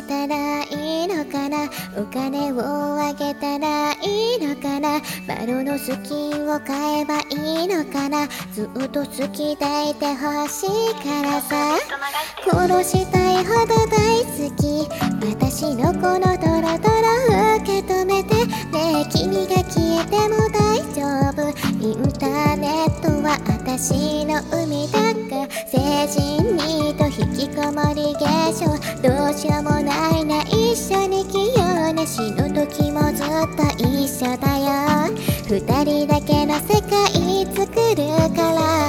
したらいいのかな、お金をあげたらいいのかな、バロのスキンを買えばいいのかな、ずっと好きでいてほしいからさ、殺したいほど大好き、私のこのドロドロ受け止めてね、君が消えても大丈夫、インターネットは私の海だから、成人にと引きこもり現象、どうしようもないな、一緒に来ようね、死ぬ時もずっと一緒だよ、二人だけの世界作るから